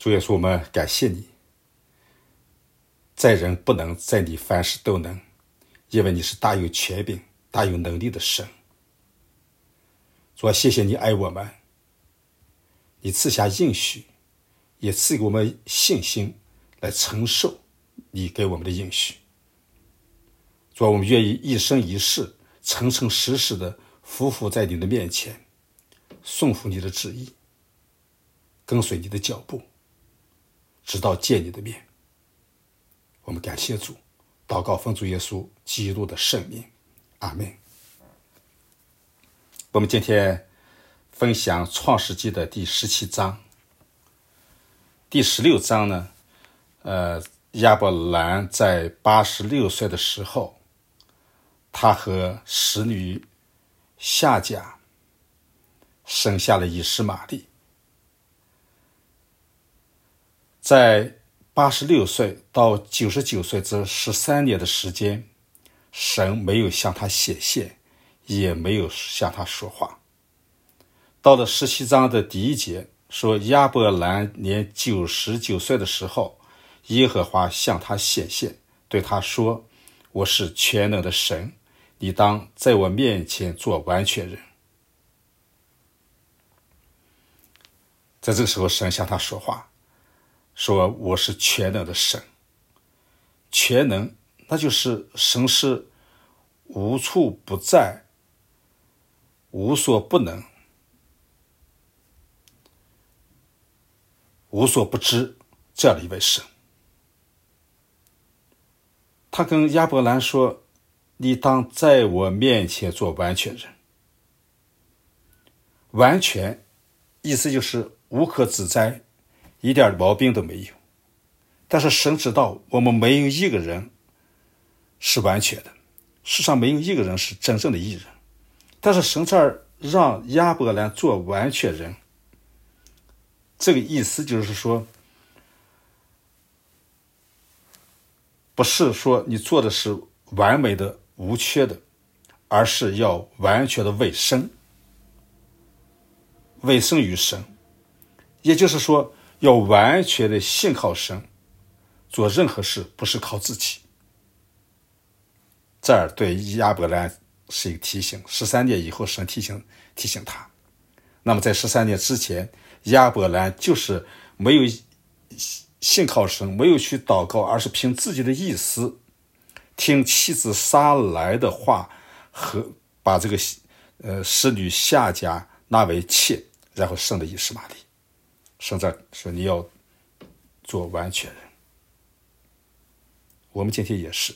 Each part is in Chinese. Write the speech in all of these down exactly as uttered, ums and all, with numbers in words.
主耶稣，我们感谢你，在人不能，在你凡事都能，因为你是大有权柄、大有能力的神。主啊，谢谢你爱我们，你赐下应许，也赐给我们信心来承受你给我们的应许。主啊，我们愿意一生一世诚诚实实的匍匐在你的面前，顺服你的旨意，跟随你的脚步，直到见你的面。我们感谢主，祷告奉主耶稣基督的圣名，阿们。我们今天分享创世纪的第十七章。第十六章呢，呃，亚伯兰在八十六岁的时候，他和使女夏甲生下了以实玛利。在八十六岁到九十九岁这十三年的时间，神没有向他显现，也没有向他说话。到了十七章的第一节说，亚伯兰年九十九岁的时候，耶和华向他显现，对他说，我是全能的神，你当在我面前做完全人。在这个时候，神向他说话，说我是全能的神。全能，那就是神是无处不在，无所不能，无所不知这样的一位神。他跟亚伯兰说，你当在我面前做完全人。完全意思就是无可指摘，一点毛病都没有。但是神知道我们没有一个人是完全的，世上没有一个人是真正的义人。但是神这儿让亚伯兰做完全人，这个意思就是说，不是说你做的是完美的无缺的，而是要完全的委身委身于神。也就是说，要完全的信靠神，做任何事不是靠自己。这儿对亚伯兰是一个提醒，十三年以后神提醒提醒他。那么在十三年之前，亚伯兰就是没有信靠神，没有去祷告，而是凭自己的意思听妻子撒来的话，和把这个呃使女夏甲纳为妾，然后生了以实玛利。神在说你要做完全人。我们今天也是。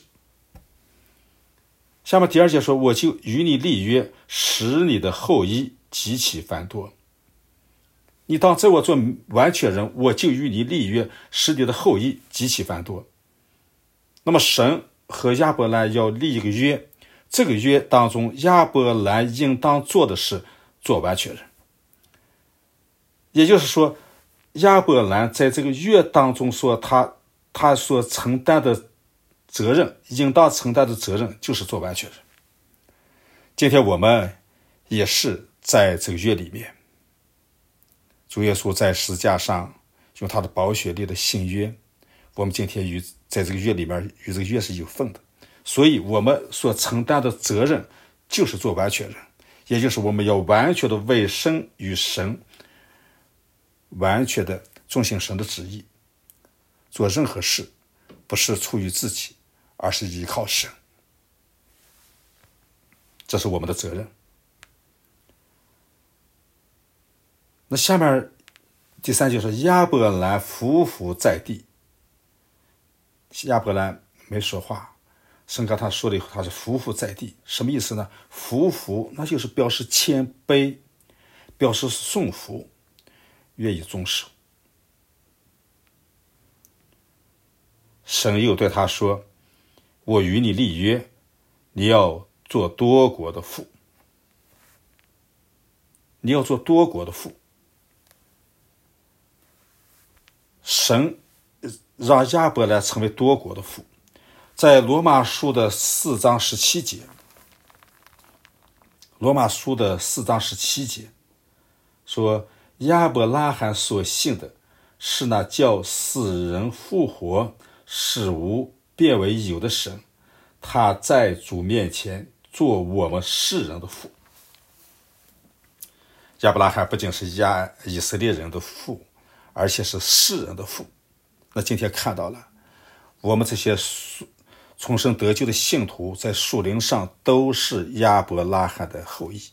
下面第二节说，我就与你立约，使你的后裔极其繁多。你当在我做完全人，我就与你立约，使你的后裔极其繁多。那么神和亚伯兰要立一个约，这个约当中，亚伯兰应当做的是做完全人。也就是说，亚伯兰在这个约当中说他他所承担的责任，应当承担的责任就是做完全人。今天我们也是在这个约里面，主耶稣在十字架上用他的宝血立的新约，我们今天与在这个约里面与这个约是有份的，所以我们所承担的责任就是做完全人，也就是我们要完全的委身于神，完全的遵行神的旨意，做任何事不是出于自己，而是依靠神。这是我们的责任。那下面第三节说，亚伯兰匍匐在地。亚伯兰没说话，神跟他说了以后，他是匍匐在地。什么意思呢？匍匐那就是表示谦卑，表示顺服，愿意遵守。神又对他说，我与你立约，你要做多国的父。你要做多国的父。神让亚伯兰成为多国的父。在罗马书的四章十七节，罗马书的四章十七节说，亚伯拉罕所信的是那叫死人复活、使无变为有的神，他在主面前做我们世人的父。亚伯拉罕不仅是亚以色列人的父，而且是世人的父。那今天看到了，我们这些重生得救的信徒在属灵上都是亚伯拉罕的后裔。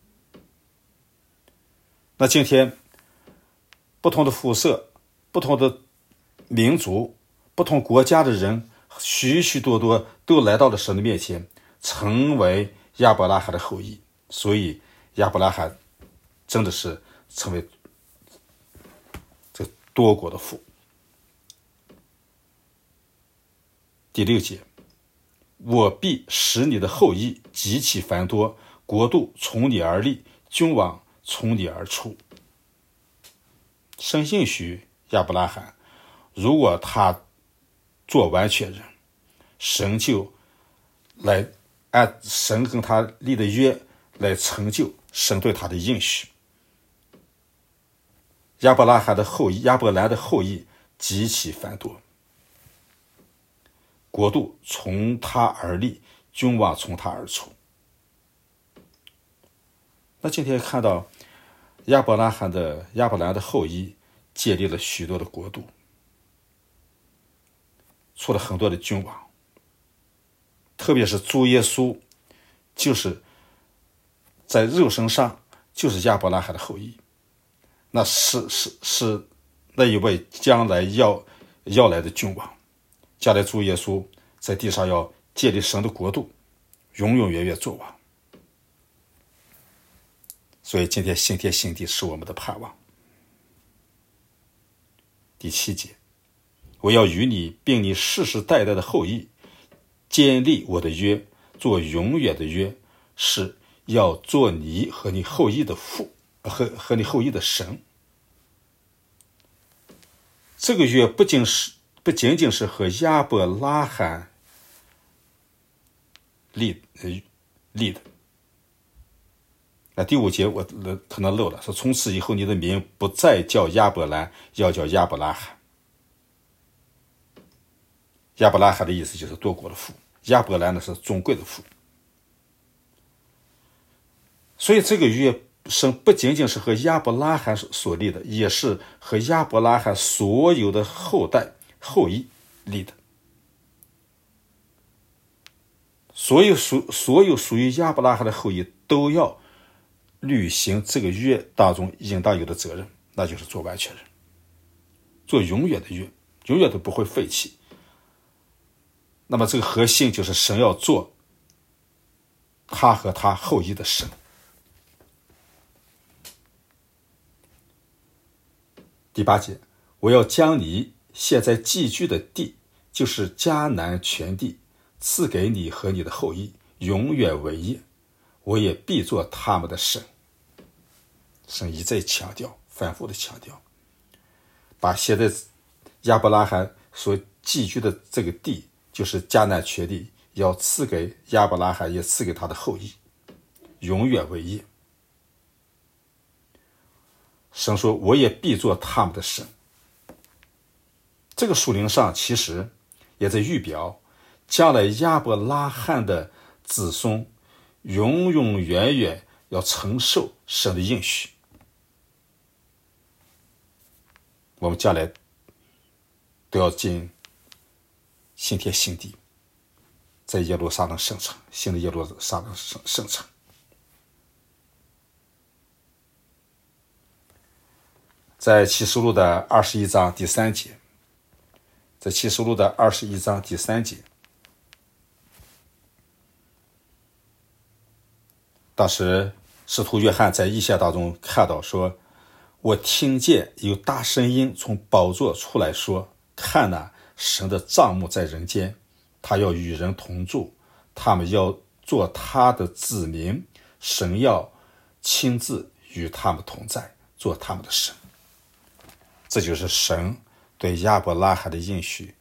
那今天不同的肤色、不同的民族、不同国家的人，许许多多都来到了神的面前，成为亚伯拉罕的后裔。所以亚伯拉罕真的是成为这多国的父。第六节，我必使你的后裔极其繁多，国度从你而立，君王从你而出。神应许亚伯拉罕，如果他做完全人，神就来按神跟他立的约来成就神对他的应许。亚伯拉罕的后裔，亚伯兰的后裔极其繁多，国度从他而立，君王从他而出。那今天看到亚伯拉罕的亚伯兰的后裔建立了许多的国度，出了很多的君王，特别是主耶稣就是在肉身上就是亚伯拉罕的后裔，那是是是那一位将来要要来的君王。将来主耶稣在地上要建立神的国度，永永远远做王。所以今天新天新地是我们的盼望。第七节，我要与你并你世世代代的后裔坚立我的约，做永远的约，是要做你和你后裔的父，和和你后裔的神。这个约不仅是不仅仅是和亚伯拉罕立立的。那第五节我可能漏了，说从此以后你的名不再叫亚伯兰，要叫亚伯拉罕。亚伯拉罕的意思就是多国的父，亚伯兰呢是尊贵的父。所以这个约神不仅仅是和亚伯拉罕所立的，也是和亚伯拉罕所有的后代后裔立的。所有属所有属于亚伯拉罕的后裔都要履行这个约当中应当有的责任，那就是做完全人，做永远的约，永远都不会废弃。那么这个核心就是神要做他和他后裔的神。第八节，我要将你现在寄居的地，就是迦南全地，赐给你和你的后裔，永远为业，我也必做他们的神。神一再强调，反复的强调，把现在亚伯拉罕所寄居的这个地，就是迦南全地，要赐给亚伯拉罕，也赐给他的后裔，永远为业。神说，我也必做他们的神。这个属灵上其实也在预表将来亚伯拉罕的子孙永永远远要承受神的应许。我们将来都要进新天新地，在耶路撒冷圣城，新的耶路撒冷圣城。在启示录的二十一章第三节，在启示录的二十一章第三节，当时使徒约翰在异象当中看到说，我听见有大声音从宝座出来说，看哪，神的帐幕在人间，他要与人同住，他们要做他的子民，神要亲自与他们同在，做他们的神。这就是神对亚伯拉罕的应许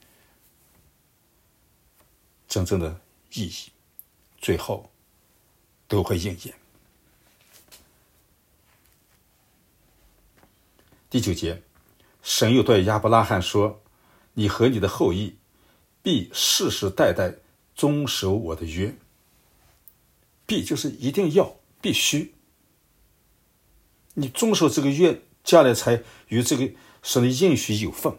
真正的意义，最后都会应验。第九节， 神又对亚伯拉罕说，你和你的后裔必世世代代遵守我的约。必就是一定要，必须，你遵守这个约，将来才与这个神的应许有份。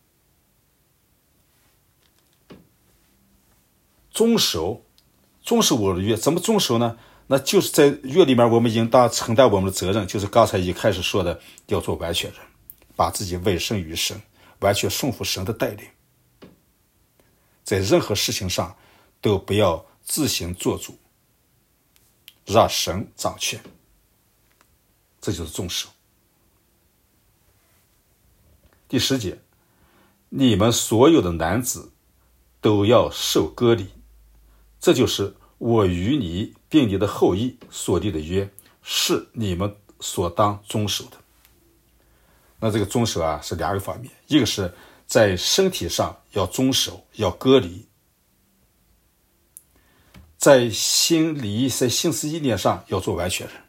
遵守遵守我的约，怎么遵守呢？那就是在约里面，我们应当承担我们的责任，就是刚才一开始说的，要做完全人，把自己委身于神，完全顺服神的带领，在任何事情上都不要自行做主，让神掌权，这就是遵守。第十节，你们所有的男子都要受割礼，这就是我与你并你的后裔所立的约，是你们所当遵守的。那这个遵守啊，是两个方面，一个是在身体上要遵守，要割礼，在心理在心思意念上要做完全人。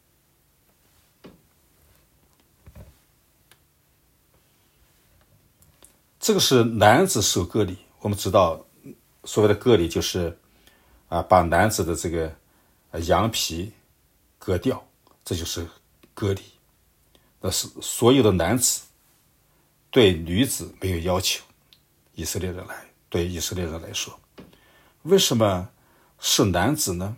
这个是男子受割礼，我们知道所谓的割礼就是啊，把男子的这个羊皮割掉，这就是割礼。那是所有的男子对女子没有要求，以色列人来对以色列人来说，为什么是男子呢？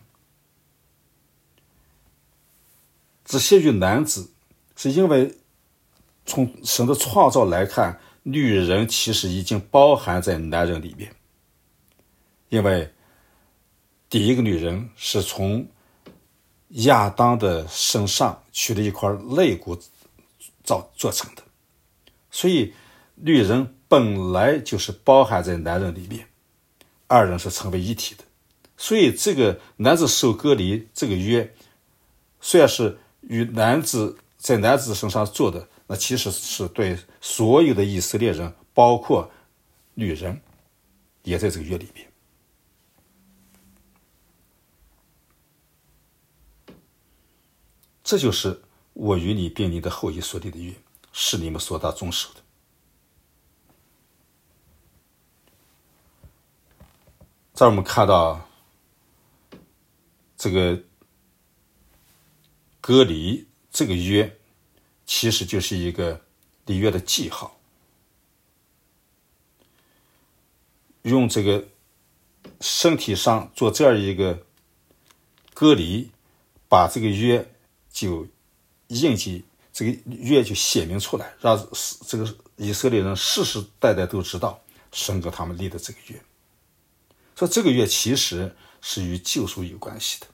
只限于男子，是因为从神的创造来看，女人其实已经包含在男人里面。因为第一个女人是从亚当的身上取了一块肋骨造做成的，所以女人本来就是包含在男人里面，二人是成为一体的。所以这个男子受割礼这个约，虽然是与男子在男子身上做的，那其实是对所有的以色列人，包括女人也在这个约里面。这就是我与你并你的后裔所立的约，是你们所当遵守的。在我们看到这个割礼这个约，其实就是一个立约的记号，用这个身体上做这样一个割礼，把这个约就印记，这个约就显明出来，让这个以色列人世世代代都知道神跟他们立的这个约。所以这个约其实是与救赎有关系的。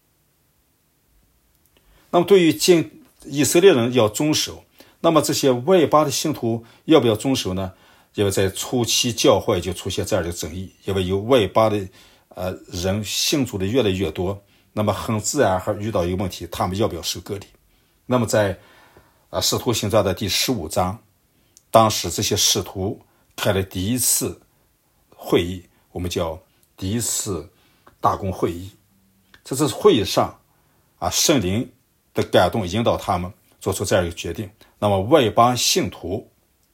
那么对于今以色列人要遵守，那么这些外邦的信徒要不要遵守呢？因为在初期教会就出现这样的争议，因为有外邦的呃人信主的越来越多，那么很自然还遇到一个问题，他们要不要受割礼？那么在啊使徒行传的第十五章，当时这些使徒开了第一次会议，我们叫第一次大公会议。在这次会议上啊，圣灵的感动引导他们做出这样一个决定，那么外邦信徒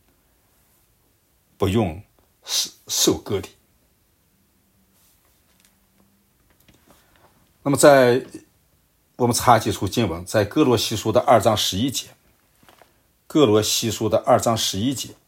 不用受割礼。那么在我们查几处经文，在哥罗西书的二章十一节，哥罗西书的二章十一节，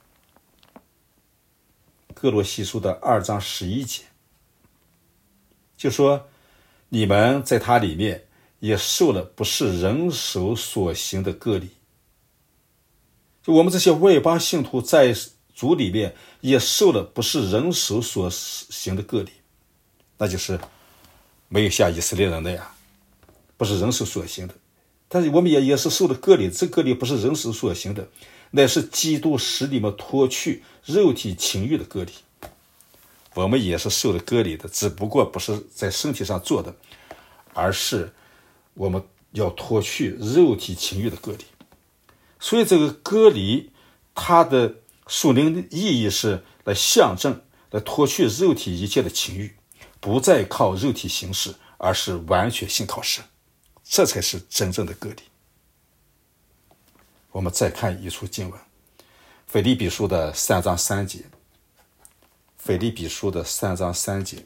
哥罗西书的二章十一节，就说你们在他里面也受了不是人手所行的割礼。就我们这些外邦信徒在主里面也受了不是人手所行的割礼，那就是没有像以色列人那样不是人手所行的，但是我们也也是受了割礼，这割礼不是人手所行的，乃是基督使你们脱去肉体情欲的割礼。我们也是受了割礼的，只不过不是在身体上做的，而是我们要脱去肉体情欲的割礼。所以这个割礼它的属灵的意义是来象征，来脱去肉体一切的情欲，不再靠肉体行事，而是完全信靠神，这才是真正的割礼。我们再看一处经文， 腓立比书的三章三节，腓立比书的三章三节，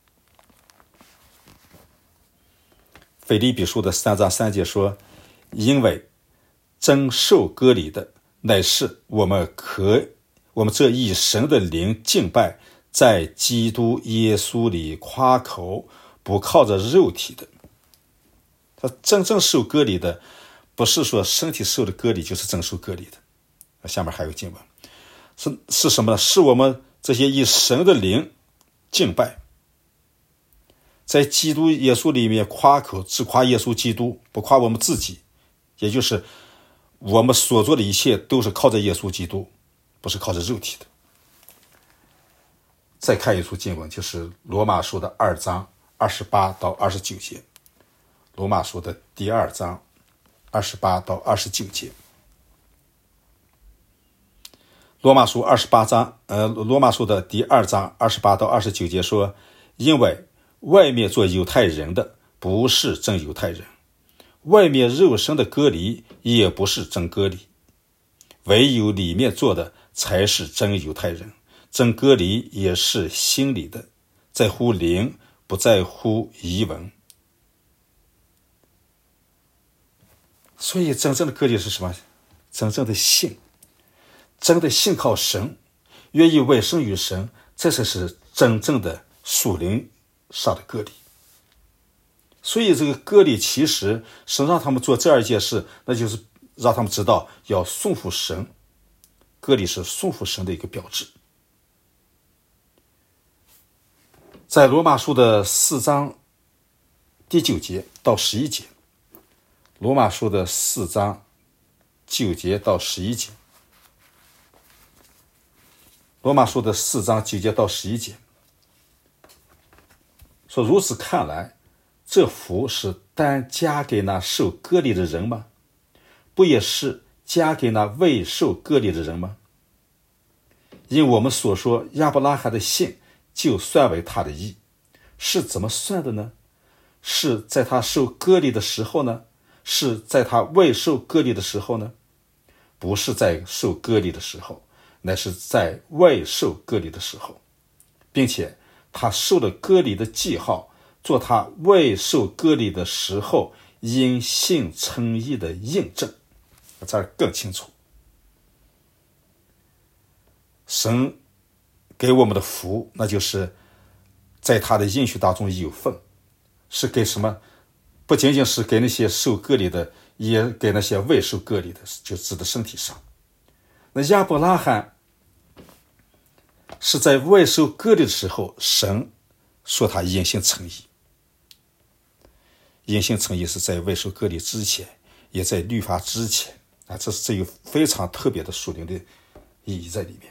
腓立比书的三章三节说，因为真受割礼的乃是我们可我们这以神的灵敬拜，在基督耶稣里夸口，不靠着肉体的。他真正受割礼的，不是说身体受的割礼就是真受割礼的。下面还有经文，是是什么呢？是我们这些以神的灵敬拜，在基督耶稣里面夸口，只夸耶稣基督，不夸我们自己，也就是我们所做的一切都是靠着耶稣基督，不是靠着肉体的。再看一处经文，就是罗马书的二章二十八到二十九节，罗马书的第二章二十八到二十九节。罗马书二十八章，呃，罗马书的第二章二十八到二十九节说，因为外面做犹太人的不是真犹太人，外面肉身的割礼也不是真割礼，唯有里面做的才是真犹太人。真割礼也是心里的，在乎灵，不在乎仪文。所以真正的割礼是什么？真正的信，真的信靠神，愿意委身于神，这才是真正的属灵上的割礼。所以这个割礼其实神让他们做这二件事，那就是让他们知道要顺服神。割礼是顺服神的一个标志。在罗马书的四章第九节到十一节，罗马书的四章九节到十一节，罗马书的四章九节到十一节说，如此看来，这福是单加给那受割礼的人吗？不也是加给那未受割礼的人吗？因我们所说亚伯拉罕的信就算为他的义，是怎么算的呢？是在他受割礼的时候呢？是在他未受割礼的时候呢？不是在受割礼的时候，乃是在未受割礼的时候，并且他受了割礼的记号，做他未受割礼的时候因信称义的印证。这儿更清楚，神给我们的福，那就是在他的应许当中有份，是给什么？不仅仅是给那些受割礼的，也给那些未受割礼的，就指的身体上。那亚伯拉罕是在未受割礼的时候，神说他因信称义。因信称义是在未受割礼之前，也在律法之前啊，这是这有非常特别的属灵的意义在里面。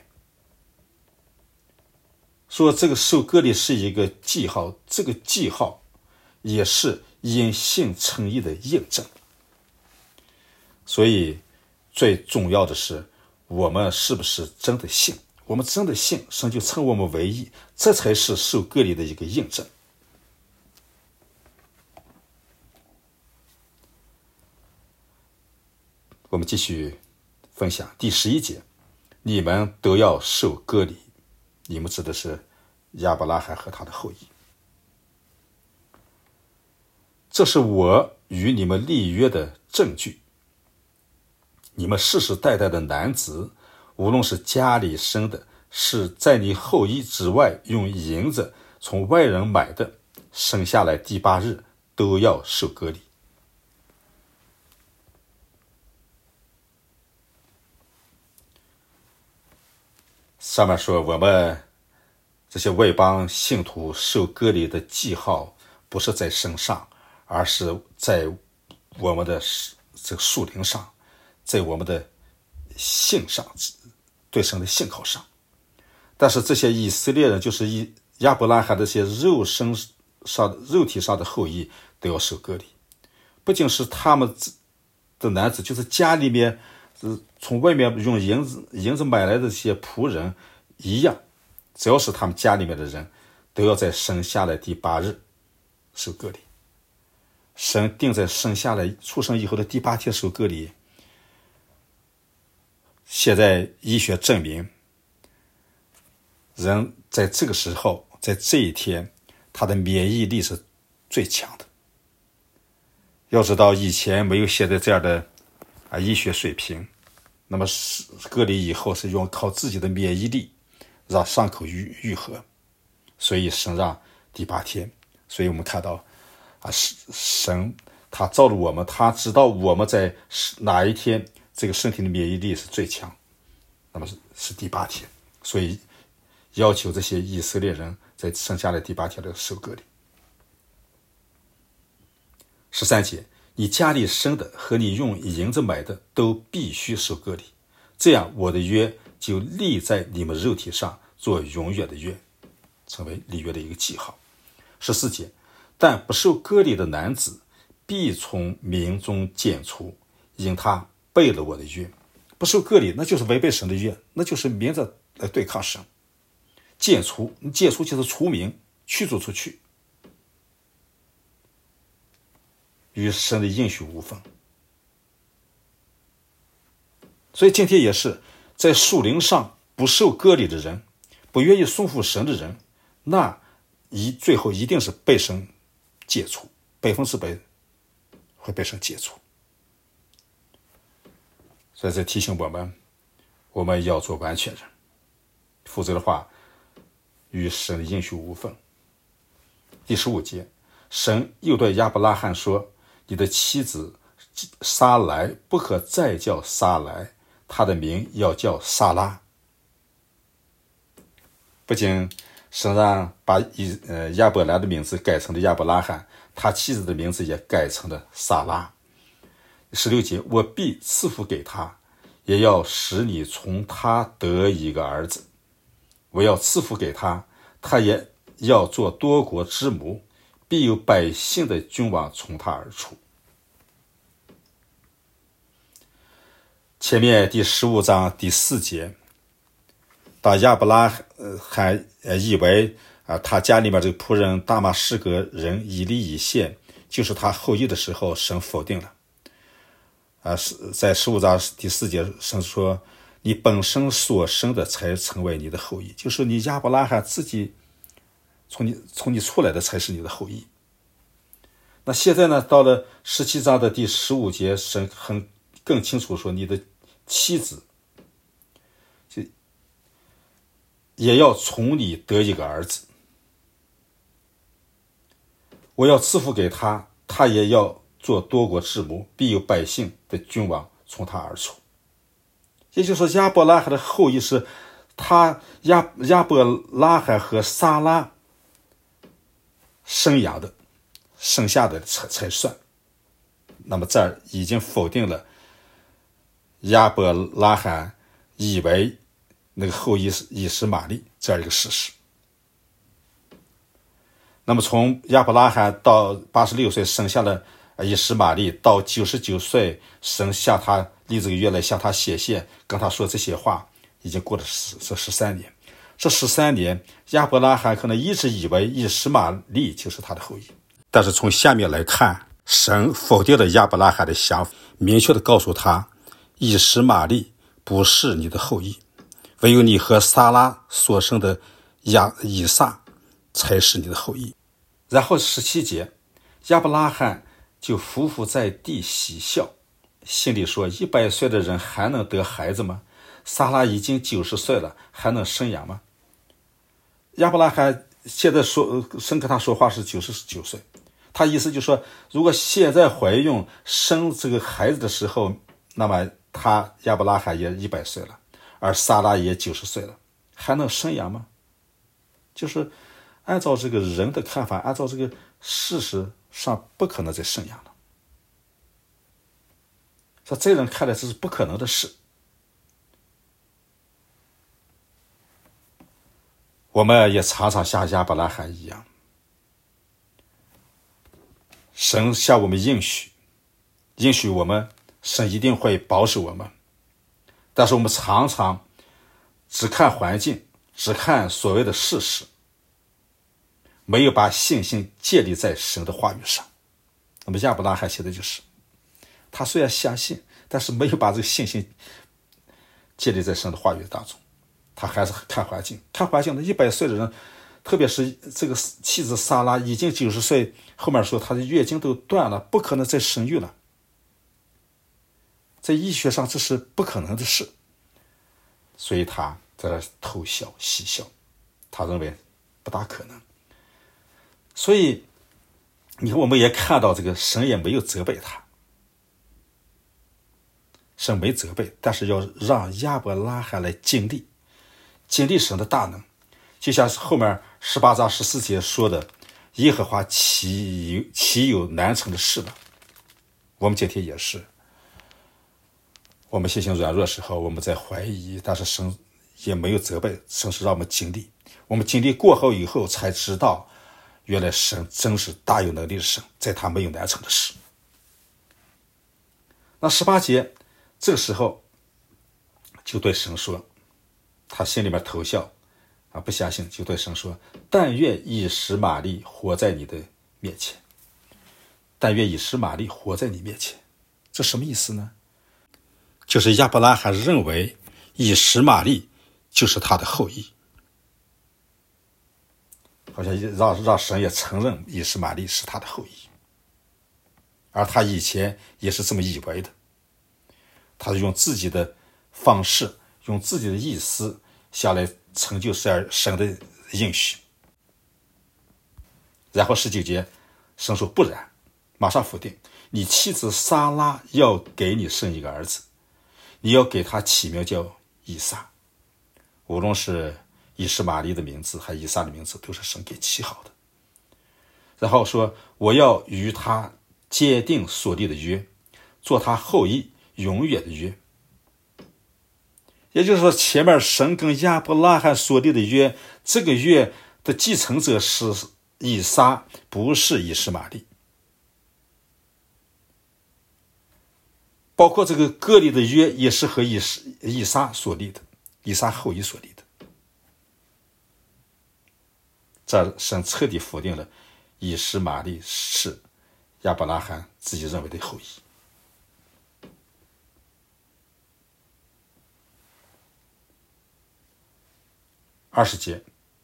说这个受割礼是一个记号，这个记号也是因信称义的印证。所以最重要的是，我们是不是真的信？我们真的信，神就称我们为义，这才是受割礼的一个印证。我们继续分享第十一节，你们都要受割礼。你们指的是亚伯拉罕和他的后裔。这是我与你们立约的证据。你们世世代代的男子，无论是家里生的，是在你后裔之外用银子从外人买的，生下来第八日都要受割礼。上面说我们这些外邦信徒受割礼的记号不是在身上，而是在我们的这个属灵上，在我们的信上，对神的信靠上。但是这些以色列人，就是以亚伯拉罕这些肉身上肉体上的后裔，都要受割礼。不仅是他们的男子，就是家里面从外面用银子银子买来的这些仆人一样，只要是他们家里面的人，都要在生下来第八日受割礼。神定在生下来出生以后的第八天受割礼， 现在医学证明，人在这个时候，在这一天，他的免疫力是最强的。要知道以前没有现在这样的啊医学水平，那么隔离以后是用靠自己的免疫力让伤口愈愈合，所以神让第八天。所以我们看到啊，神他造了我们，他知道我们在哪一天这个身体的免疫力是最强，那么是是第八天，所以要求这些以色列人在剩下的第八天的受割礼。十三节，你家里生的和你用银子买的都必须受割礼，这样我的约就立在你们肉体上，做永远的约，成为立约的一个记号。十四节，但不受割礼的男子必从民中剪除，因他背了我的约。不受割礼，那就是违背神的约，那就是明着来对抗神。剪除，剪除就是除名，驱逐出去，与神的应许无分。所以今天也是在属灵上不受割礼的人，不愿意顺服神的人，那一最后一定是被神解除，百分之百会被神解除。所以这提醒我们，我们要做完全人，否则的话与神的应许无分。第十五节，神又对亚伯拉罕说，你的妻子撒莱不可再叫撒莱，她的名要叫撒拉。不仅神让把以呃亚伯兰的名字改成了亚伯拉罕，他妻子的名字也改成了撒拉。十六节，我必赐福给他，也要使你从他得一个儿子。我要赐福给他，他也要做多国之母，必有百姓的君王从他而出。前面第十五章第四节，当亚伯拉罕以为啊，他家里面这个仆人大马士革人以利以谢就是他后裔的时候，神否定了。啊，在十五章第四节，神说：“你本身所生的才成为你的后裔，就是你亚伯拉罕自己从你从你出来的才是你的后裔。”那现在呢，到了十七章的第十五节，神很更清楚说，你的妻子就也要从你得一个儿子。我要赐福给他，他也要做多国之母，必有百姓的君王从他而出。也就是说，亚伯拉罕的后裔是他亚亚伯拉罕和撒拉生养的，生下的才才算。那么这儿已经否定了亚伯拉罕以为那个后裔是以实玛利这样一个事实。那么从亚伯拉罕到八十六岁生下了以实玛利，到九十九岁神向他立这个约来向他显现，跟他说这些话，已经过了这十三年。这十三年，亚伯拉罕可能一直以为以实玛利就是他的后裔，但是从下面来看，神否定了亚伯拉罕的想法，明确的告诉他，以实玛利不是你的后裔，唯有你和撒拉所生的亚以撒才是你的后裔。然后十七节，亚伯拉罕就匍匐在地喜笑，心里说，一百岁的人还能得孩子吗？撒拉已经九十岁了，还能生养吗？亚伯拉罕现在说神跟他说话是九十九岁，他意思就是说，如果现在怀孕生这个孩子的时候，那么他亚伯拉罕也一百岁了，而撒拉也九十岁了，还能生养吗？就是按照这个人的看法，按照这个事实上不可能再生养了。在这人看来这是不可能的事。我们也常常像亚伯拉罕一样，神向我们应许，应许我们，神一定会保守我们，但是我们常常只看环境，只看所谓的事实，没有把信心建立在神的话语上。那么亚伯拉罕现在就是，他虽然相信，但是没有把这个信心建立在神的话语当中。他还是看环境，看环境的一百岁的人，特别是这个妻子撒拉已经九十岁，后面说她的月经都断了，不可能再生育了。在医学上这是不可能的事，所以他在那偷笑嬉笑，他认为不大可能。所以你看，我们也看到这个神也没有责备他，神没责备，但是要让亚伯拉罕来经历经历神的大能，就像是后面十八章十四节说的，耶和华岂有岂有难成的事呢？我们今天也是，我们信心软弱的时候，我们在怀疑，但是神也没有责备，神是让我们经历，我们经历过后以后才知道，原来神真是大有能力的神，在他没有难成的事。那十八节这个时候就对神说，他心里面偷笑啊，不相信，就对神说，但愿以实玛利活在你的面前，但愿以实玛利活在你面前。这什么意思呢？就是亚伯拉罕认为以实玛利就是他的后裔，好像让让神也承认以实玛利是他的后裔，而他以前也是这么以为的，他是用自己的方式，用自己的意思下来成就神的应许。然后十九节神说不然，马上否定，你妻子撒拉要给你生一个儿子，你要给他起名叫以撒。无论是以实玛利的名字还是以撒的名字，都是神给起好的。然后说，我要与他坚定所立的约，做他后裔永远的约。也就是说，前面神跟亚伯拉罕所立的约，这个约的继承者是以撒，不是以实玛利。包括这个割礼的约也是和以以撒所立的，以撒后裔所立的。这神彻底否定了以实玛利是亚伯拉罕自己认为的后裔。二十节，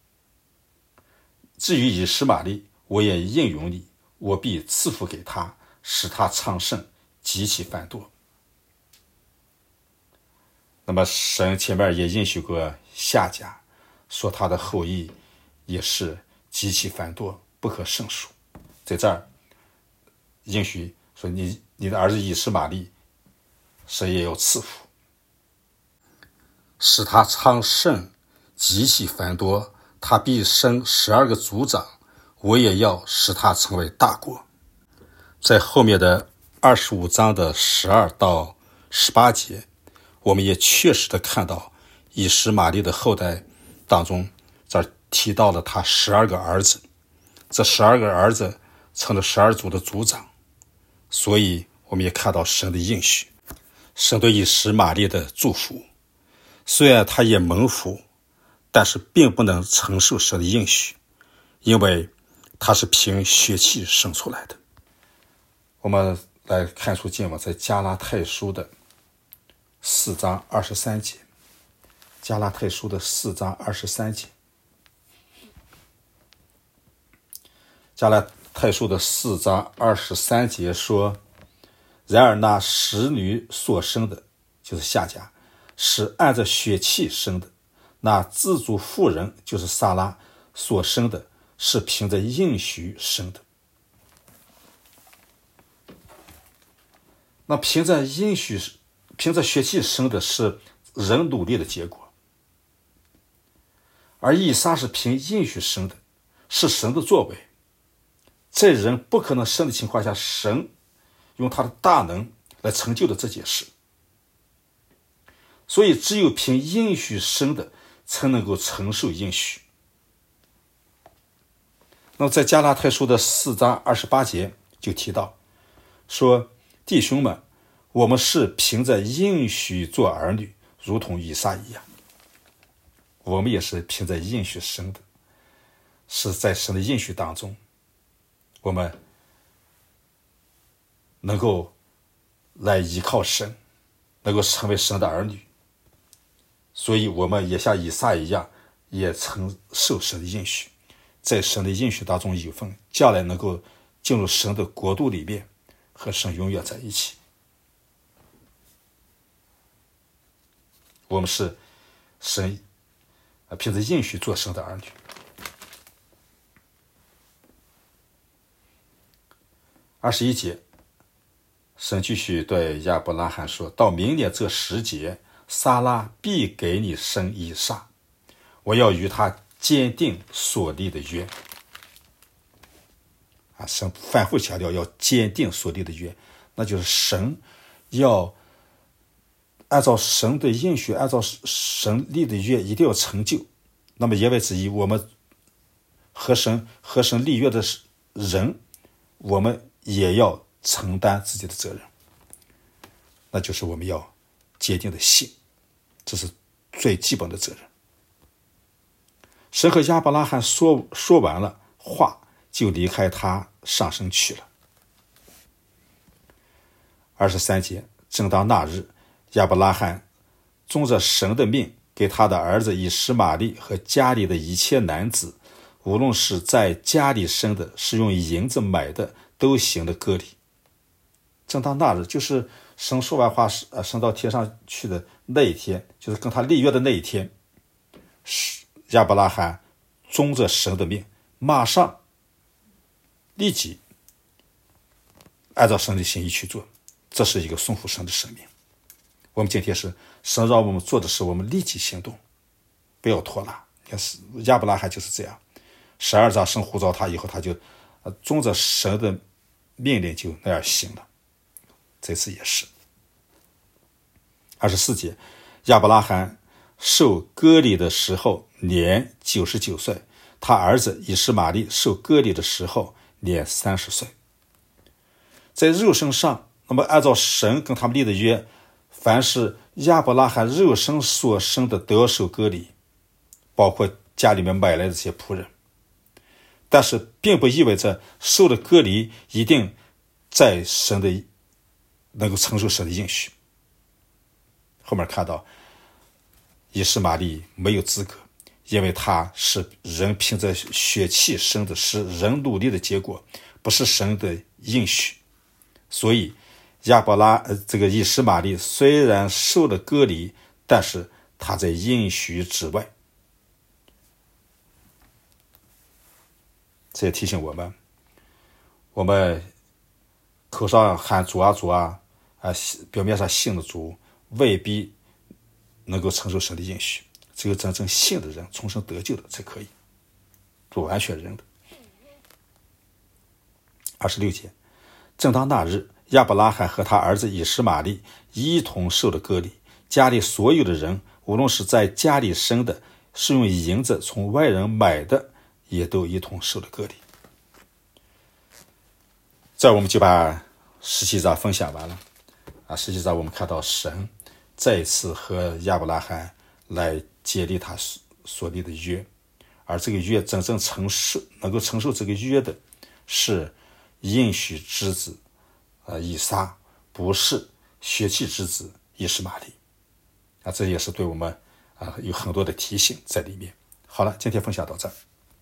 至于以实玛利，我也应允你，我必赐福给他，使他昌盛，极其繁多。那么神前面也应许过夏甲，说他的后裔也是极其繁多，不可胜数。在这儿应许说，你你的儿子以实玛利，神也要赐福，使他昌盛，极其繁多，他必生十二个族长，我也要使他成为大国。在后面的二十五章的十二到十八节，我们也确实的看到以实玛利的后代当中，这儿提到了他十二个儿子，这十二个儿子成了十二族的族长，所以我们也看到神的应许，神对以实玛利的祝福。虽然他也蒙福，但是并不能承受神的应许，因为他是凭血气生出来的。我们来看出经文，在加拉太书的四章二十三节，加拉太书的四章二十三节，加拉太书的四章二十三节说，然而那使女所生的，就是夏甲，是按着血气生的；那自主妇人，就是撒拉所生的，是凭着应许生的。那凭着应许，凭着血气生的是人努力的结果，而以撒是凭应许生的，是神的作为。在人不可能生的情况下，神用他的大能来成就了这件事。所以只有凭应许生的才能够承受应许。那么在加拉太书的四章二十八节就提到说，弟兄们，我们是凭着应许做儿女，如同以撒一样。我们也是凭着应许生的，是在神的应许当中，我们能够来依靠神，能够成为神的儿女。 所以我们也像以撒一样，也曾受神的应许，在神的应许当中有份，将来能够进入神的国度里面，和神永远在一起。我们是神凭着应许做神的儿女。二十一节，神继续对亚伯拉罕说，到明年这时节，撒拉必给你生以撒，我要与他坚定所立的约。啊，神反复强调要坚定所立的约，那就是神要按照神的应许，按照神立的约一定要成就。那么言外之意，我们和神和神立约的人，我们也要承担自己的责任，那就是我们要坚定的信，这是最基本的责任。神和亚伯拉罕说说完了话，就离开他上升去了。二十三节，正当那日，亚伯拉罕遵着神的命，给他的儿子以实玛利和家里的一切男子，无论是在家里生的，是用银子买的，都行了割礼。正当那日，就是神说完话呃升到天上去的那一天，就是跟他立约的那一天，亚伯拉罕遵着神的命，马上立即按照神的心意去做，这是一个顺服神的生命。我们今天是神让我们做的事，我们立即行动，不要拖拉。亚伯拉罕就是这样，十二章神呼召他以后，他就遵着神的命令就那样行了。这次也是。二十四节，亚伯拉罕受割礼的时候年九十九岁，他儿子以实玛利受割礼的时候年三十岁。在肉身上，那么按照神跟他们立的约，凡是亚伯拉罕肉身所生的都要受割礼，包括家里面买来的这些仆人。但是并不意味着受了割礼一定在神的能够承受神的应许。后面看到以实玛利没有资格，因为他是人凭着血气生的，是人努力的结果，不是神的应许。所以亚伯拉呃这个以实玛利虽然受了割礼，但是他在应许之外。这也提醒我们，我们口上喊主啊主啊啊，表面上信的主，未必能够承受神的应许。只有真正信的人，重生得救的才可以，不完全人的。二十六节，正当那日，亚伯拉罕和他儿子以实玛利一同受了割礼，家里所有的人，无论是在家里生的，是用银子从外人买的，也都一同受了割礼。这我们就把十七章分享完了啊。实际上我们看到神再一次和亚伯拉罕来建立他所立的约，而这个约真正承受能够承受这个约的是应许之子呃以撒，不是血气之子以实玛利啊。这也是对我们啊有很多的提醒在里面。好了，今天分享到这儿。